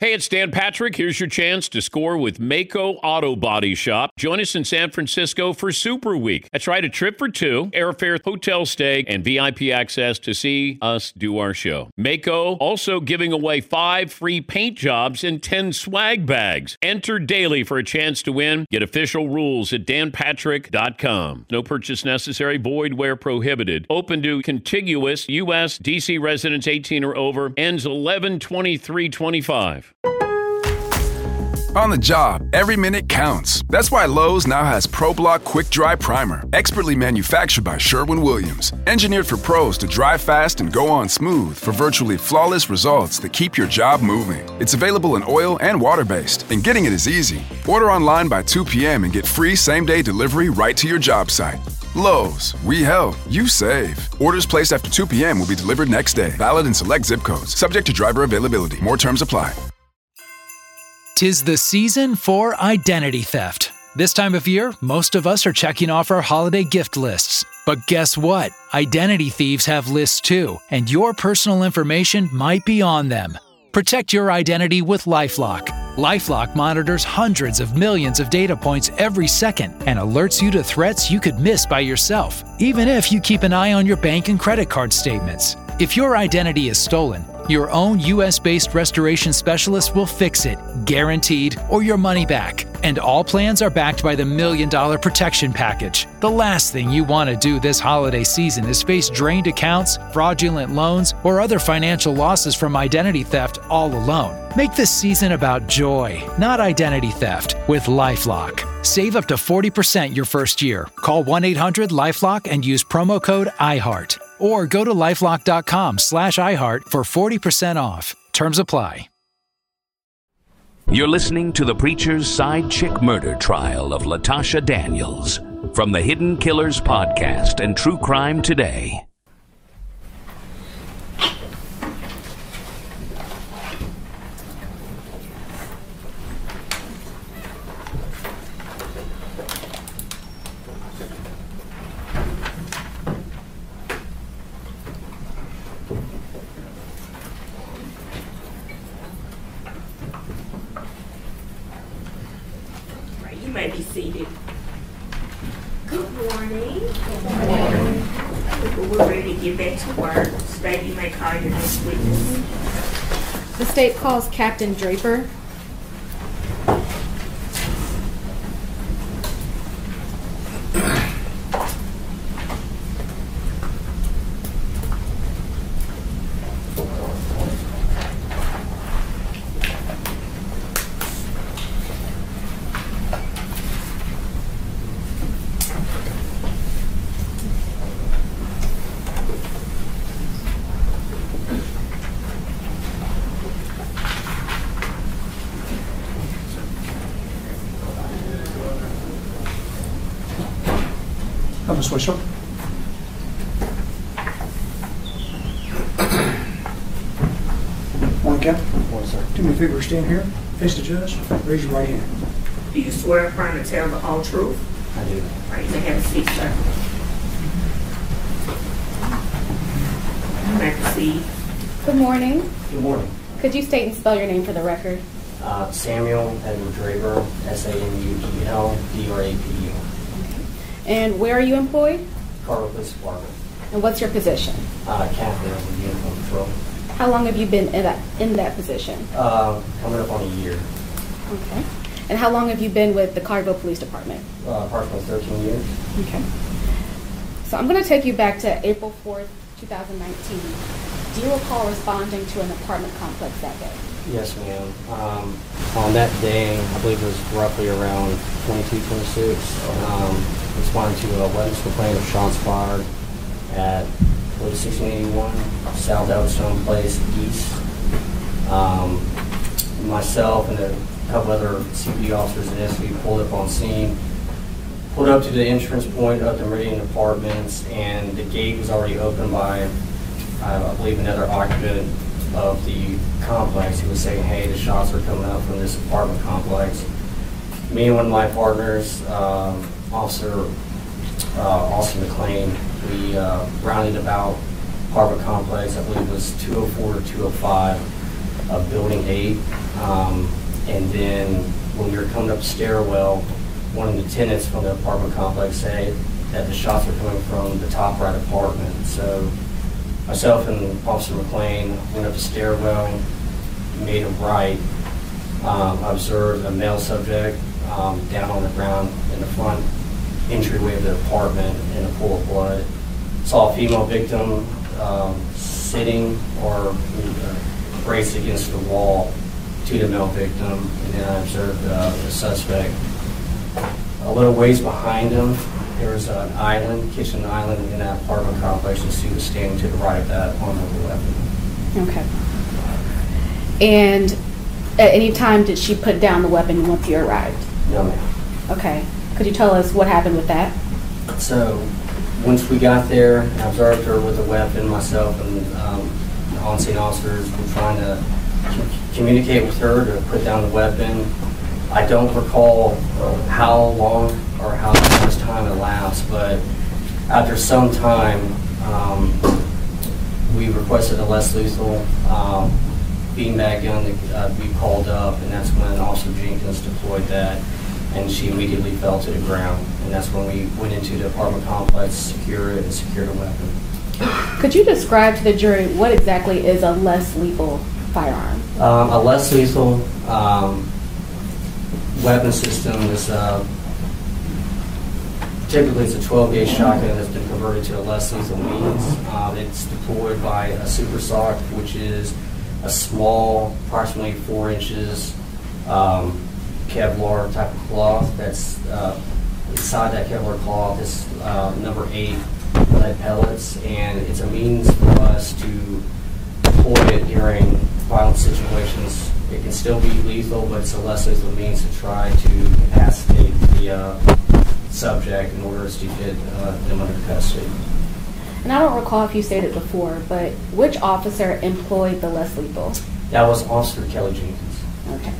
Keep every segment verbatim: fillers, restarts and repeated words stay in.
Hey, it's Dan Patrick. Here's your chance to score with Mako Auto Body Shop. Join us in San Francisco for Super Week. That's right, a trip for two, airfare, hotel stay, and V I P access to see us do our show. Mako also giving away five free paint jobs and ten swag bags. Enter daily for a chance to win. Get official rules at dan patrick dot com. No purchase necessary, void where prohibited. Open to contiguous U S D C residents eighteen or over. Ends eleven twenty-three twenty-five. On the job, every minute counts. That's why Lowe's now has ProBlock Quick Dry Primer, expertly manufactured by Sherwin-Williams. Engineered for pros to dry fast and go on smooth for virtually flawless results that keep your job moving. It's available in oil and water-based, and getting it is easy. Order online by two p.m. and get free same-day delivery right to your job site. Lowe's, we help, you save. Orders placed after two p.m. will be delivered next day. Valid in select zip codes. Subject to driver availability. More terms apply. 'Tis the season for identity theft. This time of year, most of us are checking off our holiday gift lists. But guess what? Identity thieves have lists too, and your personal information might be on them. Protect your identity with LifeLock. LifeLock monitors hundreds of millions of data points every second and alerts you to threats you could miss by yourself, even if you keep an eye on your bank and credit card statements. If your identity is stolen, your own U S-based restoration specialist will fix it, guaranteed, or your money back. And all plans are backed by the Million Dollar Protection Package. The last thing you want to do this holiday season is face drained accounts, fraudulent loans, or other financial losses from identity theft all alone. Make this season about joy, not identity theft, with LifeLock. Save up to forty percent your first year. Call one eight hundred LifeLock and use promo code iHeart. Or go to lifelock.com slash iHeart for forty percent off. Terms apply. You're listening to the Preacher's Side Chick Murder Trial of Latasha Daniels from the Hidden Killers Podcast and True Crime Today. You may be seated. Good morning. Good morning. We're ready to get back to work. State, you may call your next witness. The state calls Captain Draper. Miss Whistle. Morning, Captain. Morning, sir. Do me a favor, stand here, face the judge, raise your right hand. Do you swear affirm to tell the whole truth? I do. All right, you may have a seat, sir. You may proceed. Good morning. Good morning. Could you state and spell your name for the record? Uh, Samuel Edward Draper, S A M U E L D R A P U. And where are you employed? Carver Police Department. And what's your position? Uh, Captain of the Uniform Patrol. How long have you been in that in that position? Uh, coming up on a year. Okay. And how long have you been with the Carville Police Department? Uh, approximately thirteen years. Okay. So I'm going to take you back to April fourth, twenty nineteen. Do you recall responding to an apartment complex that day? Yes, ma'am. Um, on that day, I believe it was roughly around twenty-two, twenty-six, um, responding to a weapons complaint of shots fired at sixteen eighty-one South Elstone Place East. Um, myself and a couple other C P D officers and S P pulled up on scene, pulled up to the entrance point of the Meridian Apartments, and the gate was already opened by, uh, I believe, another occupant of the complex who was saying, hey, the shots are coming out from this apartment complex. Me and one of my partners, um, Officer uh, Austin McLean, we uh, rounded about apartment complex, I believe it was two oh four to two oh five. of Building eight. Um, and then when we were coming up the stairwell, one of the tenants from the apartment complex said that the shots were coming from the top right apartment. So myself and Officer McLean went up the stairwell, made a right, um, observed a male subject um, down on the ground in the front entryway of the apartment in a pool of blood. Saw a female victim um, sitting or uh, braced against the wall to the male victim, and then I observed uh, the suspect. A little ways behind him, there was an island, kitchen island in that apartment complex, and she was standing to the right of that armed with a weapon. Okay. And at any time did she put down the weapon once you arrived? No, ma'am. Okay. Could you tell us what happened with that? So once we got there, I observed her with a weapon, myself and um, the on-scene officers were trying to c- communicate with her to put down the weapon. I don't recall how long or how much time elapsed, but after some time, um, we requested a less lethal um, beanbag gun to uh, be called up, and that's when Officer Jenkins deployed that, and she immediately fell to the ground. And that's when we went into the apartment complex, secure it, and secured a weapon. Could you describe to the jury what exactly is a less lethal firearm? Um, a less lethal um, weapon system is uh, typically it's a twelve gauge shotgun that's been converted to a less lethal means. Um, it's deployed by a super sock, which is a small, approximately four inches um, Kevlar type of cloth. That's uh, inside that Kevlar cloth is uh, number eight lead pellets, and it's a means for us to deploy it during violent situations. It can still be lethal, but it's a less lethal means to try to incapacitate the uh, subject in order to get uh, them under custody. And I don't recall if you stated before, but which officer employed the less lethal? That was Officer Kelly Jenkins. Okay.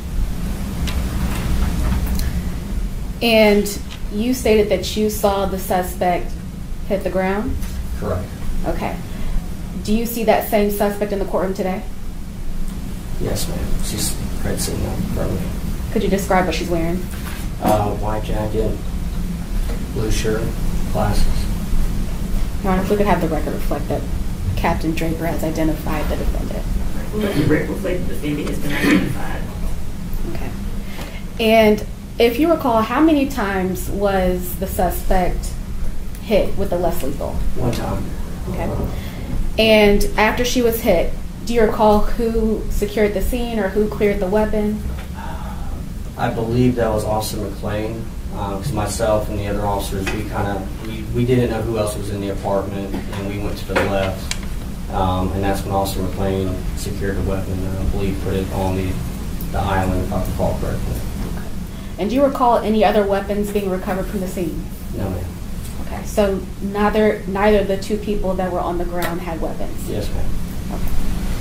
And you stated that you saw the suspect hit the ground? Correct. Okay. Do you see that same suspect in the courtroom today? Yes, ma'am. She's right sitting up in front of me. Could you describe what she's wearing? Uh, white jacket, blue shirt, glasses. Your Honor, if we could have the record reflect that Captain Draper has identified the defendant. Let the record reflect the defendant has been identified. Okay. And if you recall, how many times was the suspect hit with the less lethal? One time. Okay. And after she was hit, do you recall who secured the scene or who cleared the weapon? I believe that was Officer McLean, because um, myself and the other officers, we kind of, we, we didn't know who else was in the apartment, and we went to the left, um, and that's when Officer McLean secured the weapon, and I believe put it on the, the island, if I recall correctly. Okay. And do you recall any other weapons being recovered from the scene? No, ma'am. Okay, so neither neither of the two people that were on the ground had weapons? Yes, ma'am. Okay.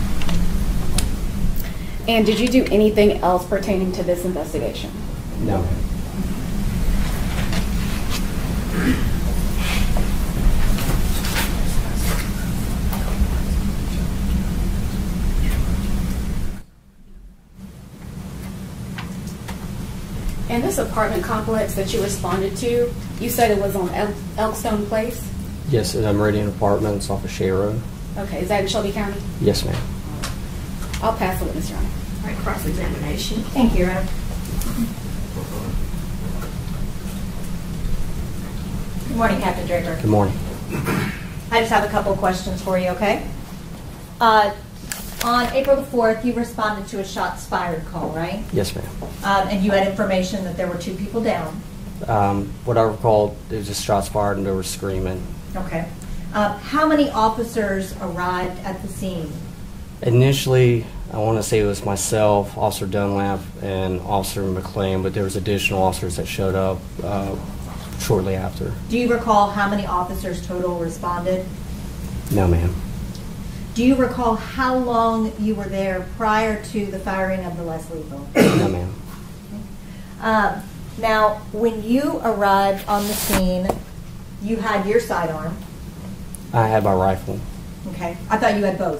And did you do anything else pertaining to this investigation? No, ma'am. And this apartment complex that you responded to, you said it was on El- Elkstone Place? Yes, and I'm Meridian Apartments off of Shea Road. Okay, is that in Shelby County? Yes, ma'am. I'll pass the witness, Your Honor. All right, cross-examination. Thank you, Your Honor. Good morning, Captain Draper. Good morning. I just have a couple of questions for you, okay? Uh, on April the fourth, you responded to a shots fired call, right? Yes, ma'am. Um, and you had information that there were two people down. Um, what I recall, there was just shots fired and there was screaming. Okay. Uh, how many officers arrived at the scene? Initially, I want to say it was myself, Officer Dunlap, and Officer McLean, but there was additional officers that showed up uh, shortly after. Do you recall how many officers total responded? No, ma'am. Do you recall how long you were there prior to the firing of the less lethal? No, ma'am. Um, now, when you arrived on the scene, you had your sidearm. I had my rifle. Okay. I thought you had both.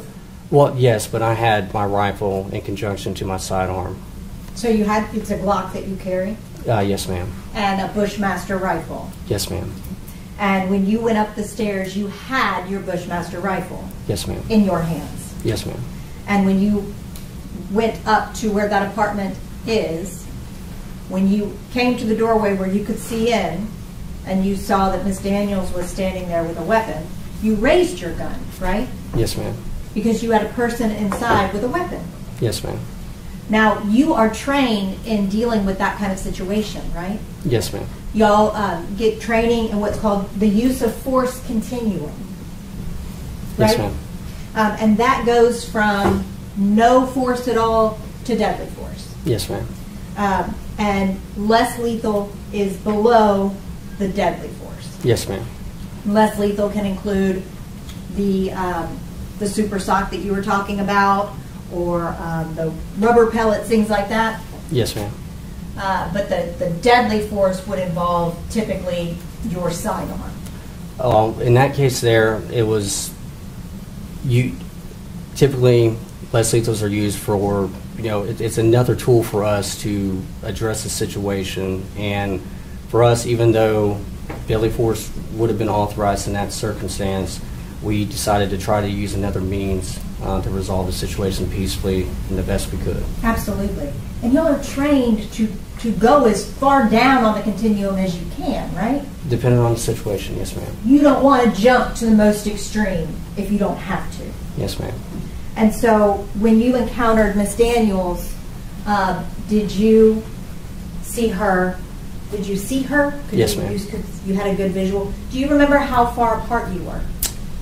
Well, yes, but I had my rifle in conjunction to my sidearm. So you had, it's a Glock that you carry? Uh, yes, ma'am. And a Bushmaster rifle? Yes, ma'am. And when you went up the stairs, you had your Bushmaster rifle? Yes, ma'am. In your hands? Yes, ma'am. And when you went up to where that apartment is, when you came to the doorway where you could see in, and you saw that Miss Daniels was standing there with a weapon, you raised your gun, right? Yes, ma'am. Because you had a person inside with a weapon. Yes, ma'am. Now, you are trained in dealing with that kind of situation, right? Yes, ma'am. Y'all um, get training in what's called the use of force continuum, right? Yes, ma'am. Um, and that goes from no force at all to deadly force. Yes, ma'am. Um, and less lethal is below the deadly force. Yes, ma'am. Less lethal can include the um, the super sock that you were talking about, or um, the rubber pellets, things like that. Yes, ma'am. Uh, but the, the deadly force would involve typically your sidearm. Oh, in that case there, it was, you, typically less lethals are used for, you know, it, it's another tool for us to address the situation. And for us, even though deadly force would have been authorized in that circumstance, we decided to try to use another means uh, to resolve the situation peacefully and the best we could. Absolutely. And y'all are trained to, to go as far down on the continuum as you can, right? Depending on the situation, yes, ma'am. You don't want to jump to the most extreme if you don't have to. Yes, ma'am. And so when you encountered Miss Daniels, uh, did you see her? Did you see her? Could Yes, you, ma'am. You, could, you had a good visual. Do you remember how far apart you were?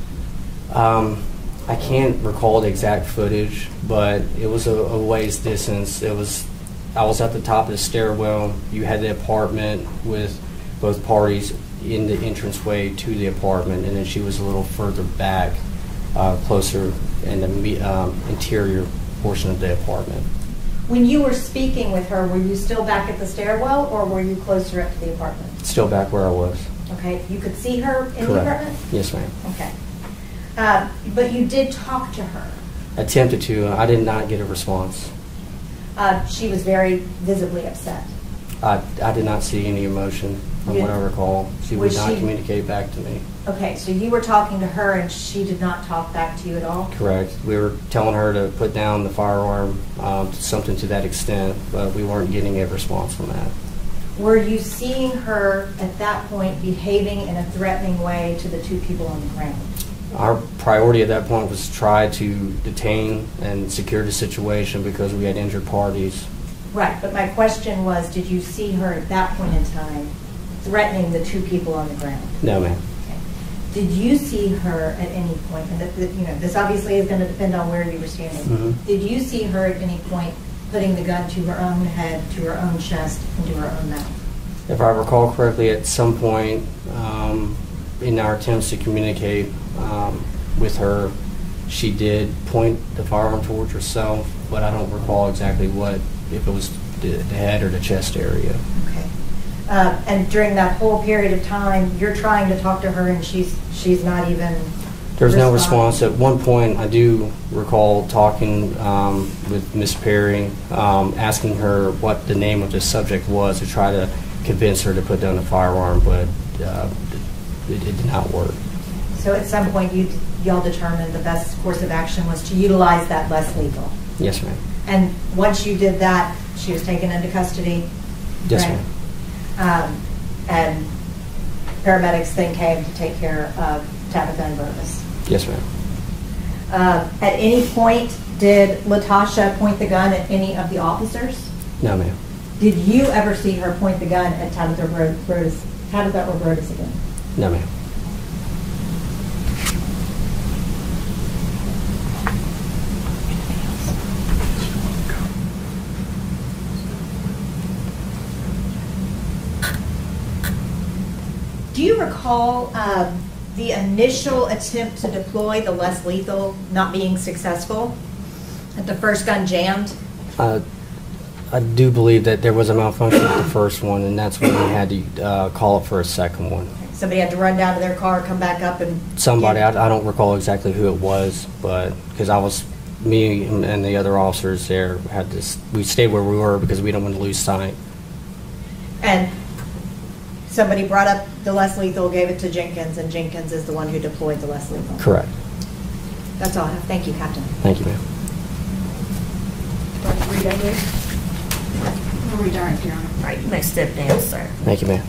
Um, I can't recall the exact footage, but it was a, a ways distance. It was, I was at the top of the stairwell. You had the apartment with both parties in the entranceway to the apartment, and then she was a little further back, uh, closer in the me- um, interior portion of the apartment. When you were speaking with her, were you still back at the stairwell, or were you closer up to the apartment? Still back where I was. Okay, you could see her in Correct. the apartment? Yes, ma'am. Okay. Uh, but you did talk to her. Attempted to. I did not get a response. Uh, she was very visibly upset. I, I did not see any emotion from You- what I recall. She would Was not she- communicate back to me. Okay, so you were talking to her and she did not talk back to you at all? Correct. We were telling her to put down the firearm, um, something to that extent, but we weren't getting a response from that. Were you seeing her at that point behaving in a threatening way to the two people on the ground? Our priority at that point was to try to detain and secure the situation because we had injured parties. Right, but my question was, did you see her at that point in time threatening the two people on the ground? No, ma'am. Okay. Did you see her at any point, and that, that, you know, this obviously is going to depend on where you were standing, Mhm. did you see her at any point putting the gun to her own head, to her own chest, and to her own mouth? If I recall correctly, at some point um, in our attempts to communicate um, with her, she did point the firearm towards herself, but I don't recall exactly what, if it was the, the head or the chest area. Okay. Uh, and during that whole period of time, you're trying to talk to her, and she's she's not even. There's no responding. response. At one point, I do recall talking um, with Miss Perry, um, asking her what the name of the subject was to try to convince her to put down the firearm, but uh, it, it did not work. So at some point, you y'all determined the best course of action was to utilize that less lethal. Yes, ma'am. And once you did that, she was taken into custody. Yes, right? ma'am. Um, and paramedics then came to take care of Tabitha and Burgess. Yes, ma'am. Uh, at any point, did Latasha point the gun at any of the officers? No, ma'am. Did you ever see her point the gun at Tabitha or Brodus, Tabitha or Brodus again? No, ma'am. Do you recall um, the initial attempt to deploy the less lethal not being successful? That the first gun jammed? Uh, I do believe that there was a malfunction with the first one, and that's when we had to uh, call it for a second one. Somebody had to run down to their car, come back up, and Somebody, get- I, I don't recall exactly who it was, but because I was me and the other officers there had to, we stayed where we were because we don't want to lose sight. And somebody brought up the less lethal, gave it to Jenkins, and Jenkins is the one who deployed the less lethal. Correct. That's all I have. Thank you, Captain. Thank you, ma'am. Read that here. We'll read our here on it. All right, you may step down, sir. Thank you, ma'am.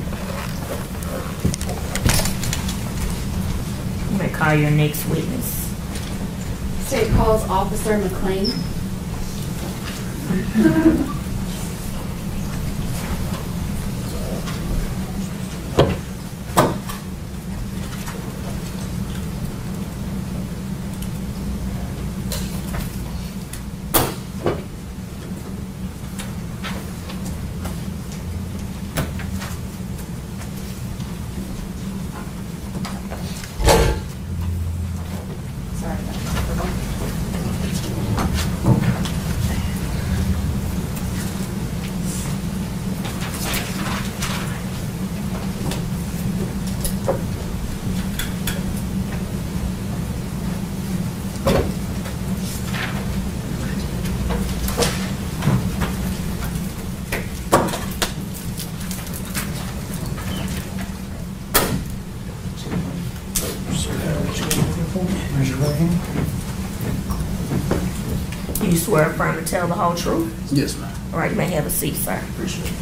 You may call your next witness. State calls Officer McLean. Raise your right hand. Do you swear affirm to tell the whole truth? Yes, ma'am. All right, you may have a seat, sir. Appreciate it.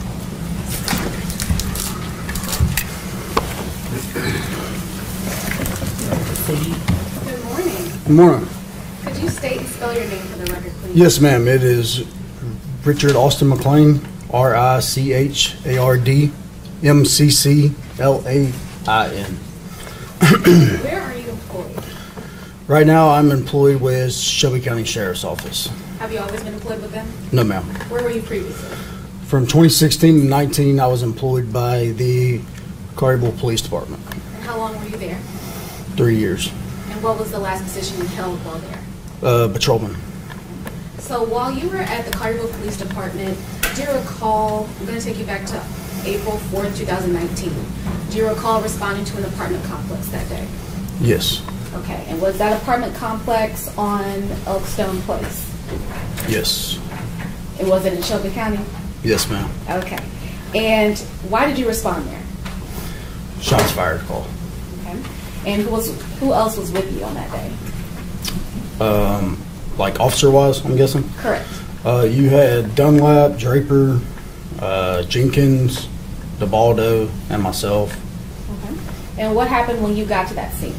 Proceed. Good morning. Good morning. Could you state and spell your name for the record, please? Yes, ma'am. It is Richard Austin McLean, R I C H A R D M C C L A I N. Where are you employed? Right now, I'm employed with Shelby County Sheriff's Office. Have you always been employed with them? No, ma'am. Where were you previously? From twenty sixteen to nineteen, I was employed by the Collierville Police Department. And how long were you there? Three years. And what was the last position you held while there? Uh, patrolman. So while you were at the Collierville Police Department, do you recall, I'm going to take you back to April fourth, two thousand nineteen. Do you recall responding to an apartment complex that day? Yes. Okay, and was that apartment complex on Elkstone Place? Yes. It wasn't in Shelby County? Yes, ma'am. Okay. And why did you respond there? Shots fired call. Okay. And who was who else was with you on that day? Um, like officer-wise, I'm guessing? Correct. Uh, you had Dunlap, Draper, uh, Jenkins, DeBaldo, and myself. Okay. And what happened when you got to that scene?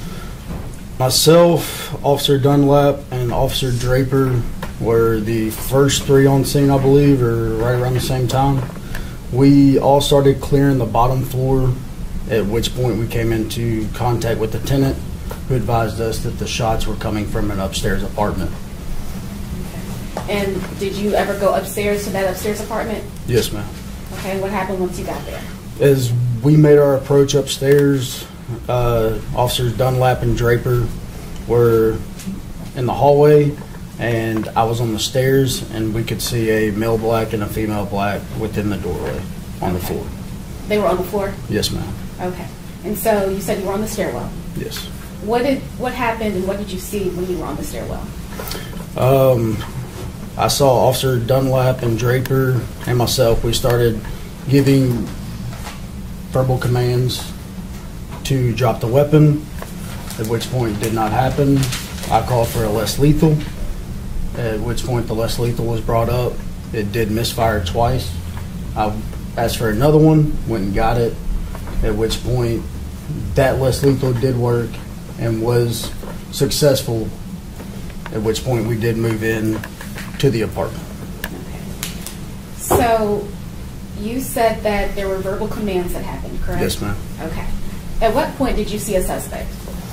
Myself, Officer Dunlap, and Officer Draper were the first three on scene, I believe, or right around the same time. We all started clearing the bottom floor, at which point we came into contact with the tenant, who advised us that the shots were coming from an upstairs apartment. Okay. And did you ever go upstairs to that upstairs apartment? Yes, ma'am. Okay, and what happened once you got there? As we made our approach upstairs, uh, Officers Dunlap and Draper were in the hallway, and I was on the stairs, and we could see a male black and a female black within the doorway on the floor. They were on the floor? Yes, ma'am. Okay. And so you said you were on the stairwell. Yes. What did what happened and what did you see when you were on the stairwell? Um, I saw Officer Dunlap and Draper and myself. We started giving verbal commands to drop the weapon, at which point it did not happen. I called for a less lethal, at which point the less lethal was brought up. It did misfire twice. I asked for another one, went and got it, at which point that less lethal did work and was successful, at which point we did move in to the apartment. Okay. So you said that there were verbal commands that happened, correct? Yes, ma'am. Okay. At what point did you see a suspect?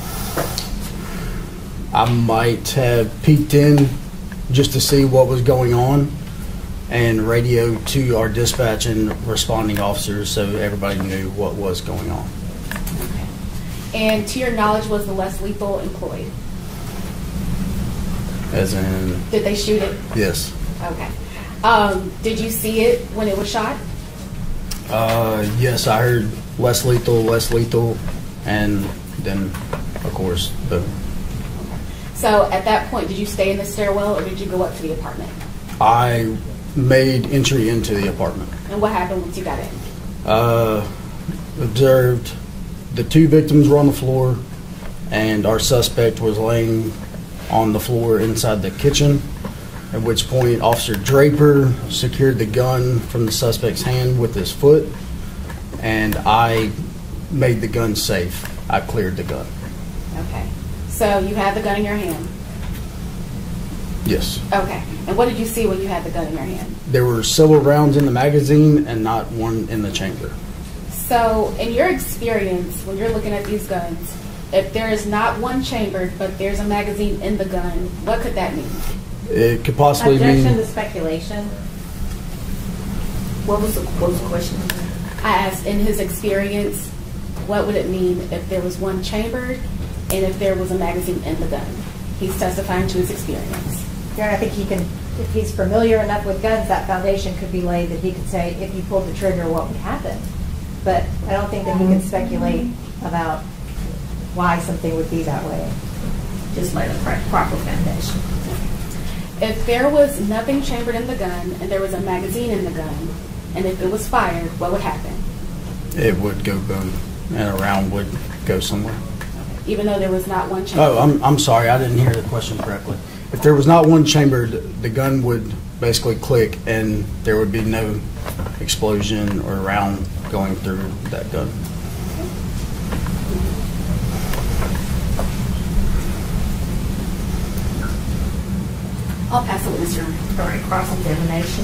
I might have peeked in just to see what was going on and radioed to our dispatch and responding officers so everybody knew what was going on. Okay. And to your knowledge, was the less lethal employed? As in? Did they shoot it? Yes. Okay. Um, did you see it when it was shot? Uh, yes, I heard less lethal, less lethal, and then, of course, the... So at that point, did you stay in the stairwell or did you go up to the apartment? I made entry into the apartment. And what happened once you got in? Uh, observed the two victims were on the floor, and our suspect was laying on the floor inside the kitchen, at which point Officer Draper secured the gun from the suspect's hand with his foot, and I made the gun safe. I cleared the gun. Okay. So you had the gun in your hand? Yes. Okay. And what did you see when you had the gun in your hand? There were several rounds in the magazine and not one in the chamber. So in your experience, when you're looking at these guns, if there is not one chambered, but there's a magazine in the gun, what could that mean? It could possibly Objection mean... to speculation. What was the, what was the question? I asked, in his experience, what would it mean if there was one chambered and if there was a magazine in the gun? He's testifying to his experience. Yeah, I think he can, if he's familiar enough with guns, that foundation could be laid that he could say, if you pulled the trigger, what would happen? But I don't think that he can speculate about why something would be that way. Just lay the proper foundation. If there was nothing chambered in the gun and there was a magazine in the gun, and if it was fired, what would happen? It would go boom, and a round would go somewhere. Even though there was not one chambered? Oh, I'm, I'm sorry, I didn't hear the question correctly. If there was not one chambered, the gun would basically click and there would be no explosion or round going through that gun. I'll pass the witness, Your Honor. All right, cross-examination.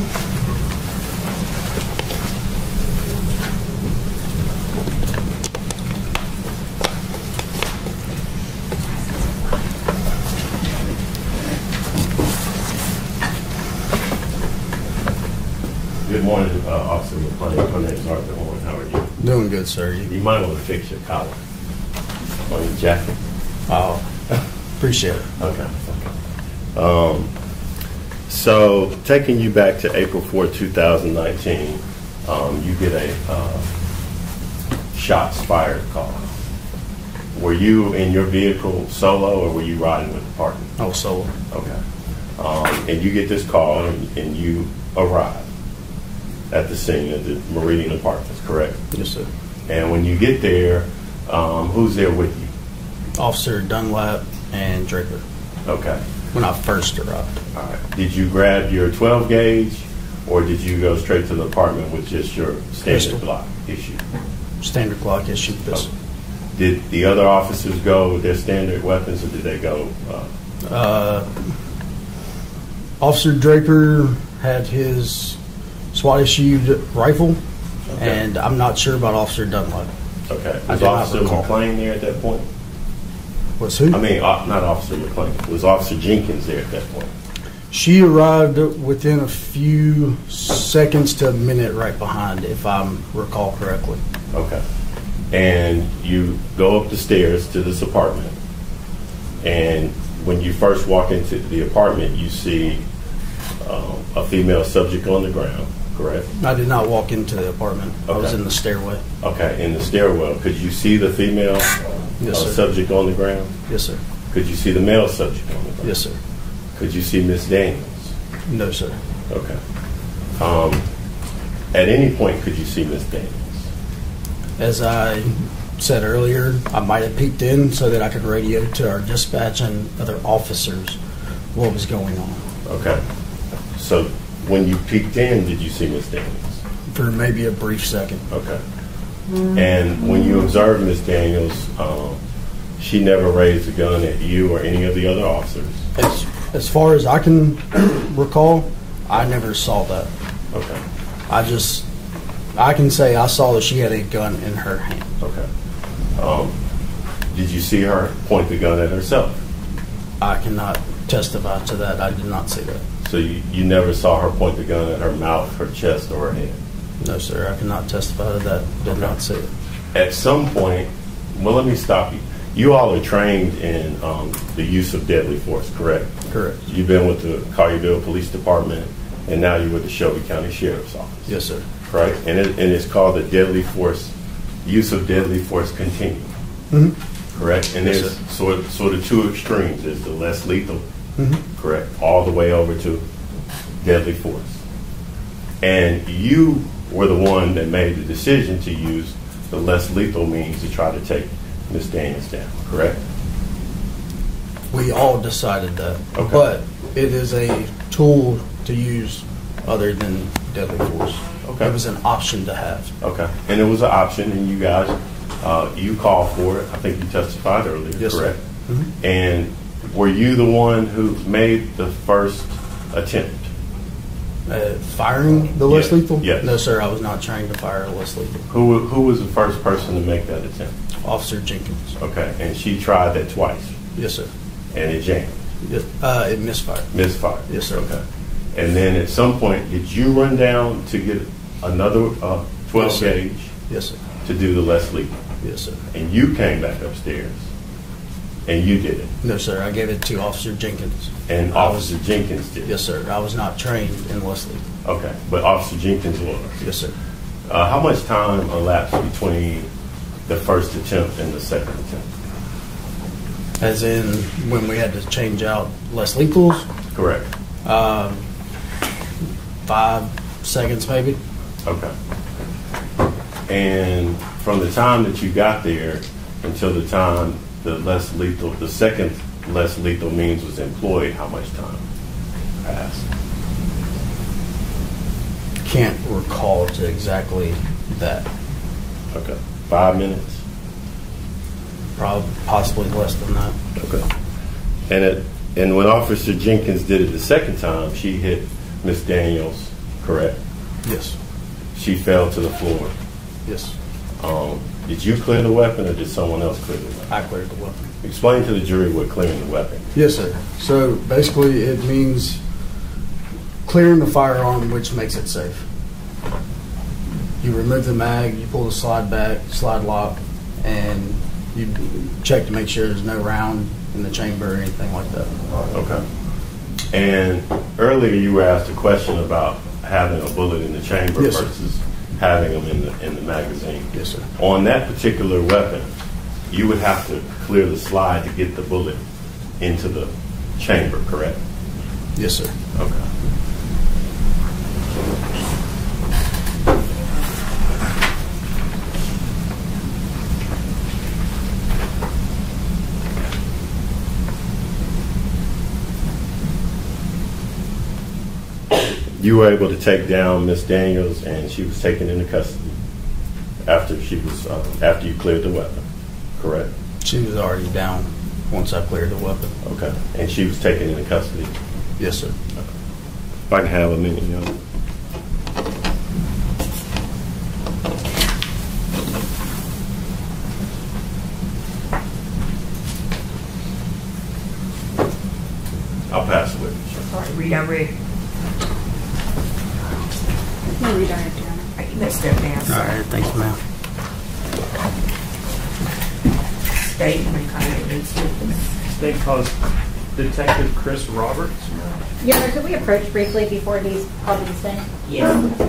Good morning, uh, Officer McClain. My name is Arthur Horn. How are you? Doing good, sir. You, you might want to fix your collar on your jacket. Oh, appreciate it. Okay. okay. Um, so, taking you back to April fourth, two thousand nineteen, um, you get a uh, shots fired call. Were you in your vehicle solo, or were you riding with the partner? Oh, solo. Okay. Um, and you get this call, and, and you arrive at the scene of the Meridian Apartments, correct? Yes, sir. And when you get there, um, who's there with you? Officer Dunlap and Draper. Okay. When I first arrived. All right. Did you grab your twelve gauge, or did you go straight to the apartment with just your standard Pistol. Glock issue? Standard Glock issue pistol. Okay. Did the other officers go with their standard weapons, or did they go? Uh, uh, Officer Draper had his SWAT issued rifle, okay. And I'm not sure about Officer Dunlap. Okay. Was Officer McClain there at that point? Was who? I mean, uh, not Officer McClain. Was Officer Jenkins there at that point? She arrived within a few seconds to a minute right behind, if I recall correctly. Okay. And you go up the stairs to this apartment, and when you first walk into the apartment, you see um, a female subject on the ground, correct? I did not walk into the apartment. Okay. I was in the stairway. Okay, in the stairwell. Could you see the female yes, uh, subject on the ground? Yes, sir. Could you see the male subject on the ground? Yes, sir. Could you see Miss Daniels? No, sir. Okay. Um, at any point, could you see Miss Daniels? As I said earlier, I might have peeked in so that I could radio to our dispatch and other officers what was going on. Okay. So when you peeked in, did you see Miss Daniels? For maybe a brief second. Okay. And when you observed Miss Daniels, um, she never raised a gun at you or any of the other officers? As, as far as I can recall, I never saw that. Okay. I just... I can say I saw that she had a gun in her hand. Okay. Um, did you see her point the gun at herself? I cannot testify to that. I did not see that. So you, you never saw her point the gun at her mouth, her chest, or her head? No, sir. I cannot testify to that. Did okay. not see it. At some point, well, let me stop you. You all are trained in um, the use of deadly force, correct? Correct. You've been with the Collierville Police Department, and now you're with the Shelby County Sheriff's Office. Yes, sir. Right, and, it, and it's called the deadly force, use of deadly force continuum. Mm-hmm. correct? And Yes, there's sir. sort of, sort of two extremes. There's the less lethal, Mhm. correct, all the way over to deadly force. And you were the one that made the decision to use the less lethal means to try to take Miz Daniels down, correct? We all decided that. Okay. But it is a tool to use other than deadly force. Okay. It was an option to have. Okay. And it was an option, and you guys, uh, you called for it. I think you testified earlier, Yes, sir. correct? Mhm. And were you the one who made the first attempt? Uh, firing the less Yes. lethal? Yes. No, sir. I was not trained to fire less lethal. Who who was the first person to make that attempt? Officer Jenkins. Okay. And she tried that twice, Yes, sir. and it jammed, Yes. Uh, it misfired. misfired. Yes, sir. Okay. And then at some point, did you run down to get another uh, twelve Yes, sir. gauge Yes, sir. to do the less lethal? Yes, sir. And you came back upstairs, and you did it, No, sir. I gave it to Officer Jenkins. and I was- Officer Jenkins did it. Yes, sir. I was not trained in less lethal. Okay, but Officer Jenkins was. Yes, sir. Uh, how much time elapsed between the first attempt and the second attempt? As in when we had to change out less lethals, Correct. um, five seconds maybe. Okay. And from the time that you got there until the time the less lethal, the second less lethal means was employed, how much time passed? Can't recall to exactly that. Okay. Five minutes? Probably, possibly less than that. Okay. And it, and when Officer Jenkins did it the second time, she hit Miss Daniels, correct? Yes. She fell to the floor. Yes. Um, did you clear the weapon, or did someone else clear the weapon? I cleared the weapon. Explain to the jury what clearing the weapon. Yes, sir. So basically, it means clearing the firearm, which makes it safe. You remove the mag, you pull the slide back, slide lock, and you check to make sure there's no round in the chamber or anything like that. Okay. And earlier you were asked a question about having a bullet in the chamber Yes, sir. versus having them in the in the magazine. Yes, sir. On that particular weapon, you would have to clear the slide to get the bullet into the chamber, correct? Yes, sir. Okay. You were able to take down Miss Daniels, and she was taken into custody after she was uh, after you cleared the weapon, correct? She was already down once I cleared the weapon. Okay. And she was taken into custody. Yes, sir. If I can have a minute, you know. I'll pass it with you. All right, redirect. No redirect, Your Honor. All right, you may step down, All sir. right. Thank you, ma'am. State, you may call your next witness. State calls Detective Chris Roberts. Your Honor, could we approach briefly before he's called to the stand? Yes.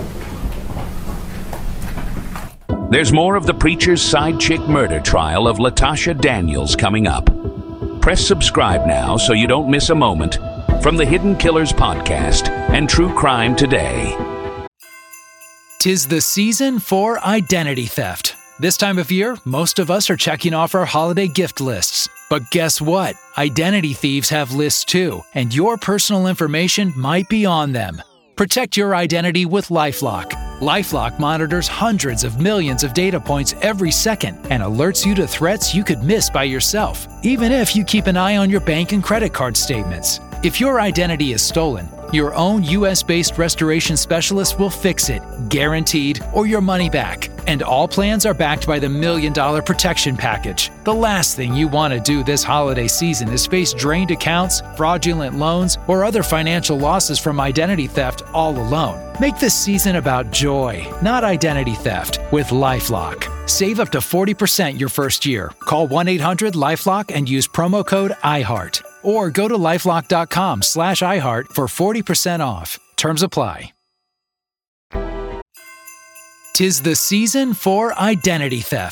There's more of the Preacher's Side Chick murder trial of Latasha Daniels coming up. Press subscribe now so you don't miss a moment from the Hidden Killers podcast and True Crime Today. Tis the season for identity theft. This time of year, most of us are checking off our holiday gift lists. But guess what? Identity thieves have lists too, and your personal information might be on them. Protect your identity with LifeLock. LifeLock monitors hundreds of millions of data points every second and alerts you to threats you could miss by yourself, even if you keep an eye on your bank and credit card statements. If your identity is stolen, your own U S-based restoration specialist will fix it, guaranteed, or your money back. And all plans are backed by the Million Dollar Protection Package. The last thing you want to do this holiday season is face drained accounts, fraudulent loans, or other financial losses from identity theft all alone. Make this season about joy, not identity theft, with LifeLock. Save up to forty percent your first year. Call one eight hundred LifeLock and use promo code iHeart. Or go to lifelock.com slash iHeart for forty percent off. Terms apply. Tis the season for identity theft.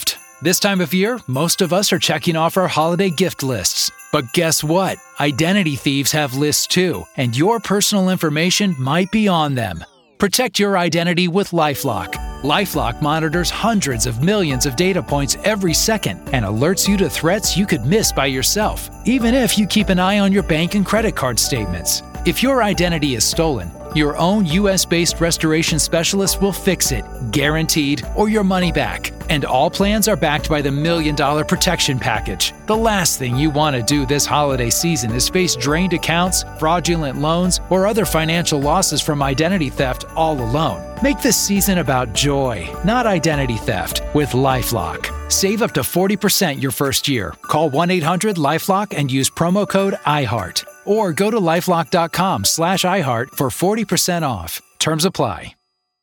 This time of year, most of us are checking off our holiday gift lists. But guess what? Identity thieves have lists too, and your personal information might be on them. Protect your identity with LifeLock. LifeLock monitors hundreds of millions of data points every second and alerts you to threats you could miss by yourself, even if you keep an eye on your bank and credit card statements. If your identity is stolen, your own U S-based restoration specialist will fix it, guaranteed, or your money back. And all plans are backed by the Million Dollar Protection Package. The last thing you want to do this holiday season is face drained accounts, fraudulent loans, or other financial losses from identity theft all alone. Make this season about joy, not identity theft, with LifeLock. Save up to forty percent your first year. Call one eight hundred LifeLock and use promo code iHeart. Or go to lifelock.com slash iHeart for forty percent off. Terms apply.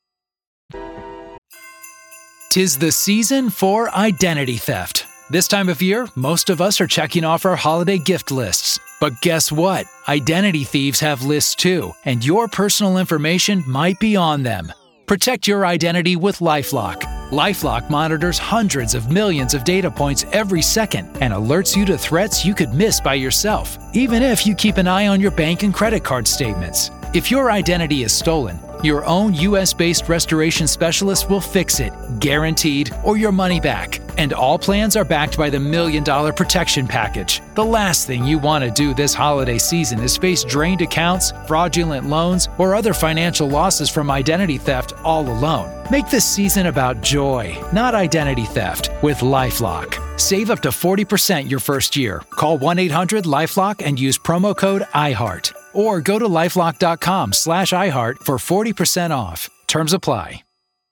'Tis the season for identity theft. This time of year, most of us are checking off our holiday gift lists. But guess what? Identity thieves have lists too, and your personal information might be on them. Protect your identity with LifeLock. LifeLock monitors hundreds of millions of data points every second and alerts you to threats you could miss by yourself, even if you keep an eye on your bank and credit card statements. If your identity is stolen, your own U S-based restoration specialist will fix it, guaranteed, or your money back. And all plans are backed by the Million Dollar Protection Package. The last thing you want to do this holiday season is face drained accounts, fraudulent loans, or other financial losses from identity theft all alone. Make this season about joy, not identity theft, with LifeLock. Save up to forty percent your first year. Call one eight hundred LifeLock and use promo code iHeart. Or go to lifelock.com slash iHeart for forty percent off. Terms apply.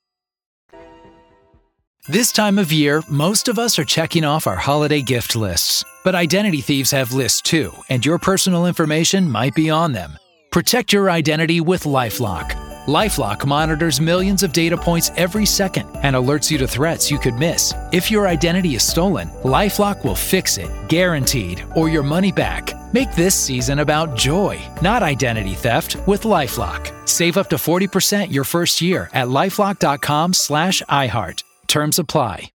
This time of year, most of us are checking off our holiday gift lists. But identity thieves have lists too, and your personal information might be on them. Protect your identity with LifeLock. LifeLock monitors millions of data points every second and alerts you to threats you could miss. If your identity is stolen, LifeLock will fix it, guaranteed, or your money back. Make this season about joy, not identity theft, with LifeLock. Save up to forty percent your first year at lifelock.com slash iHeart. Terms apply.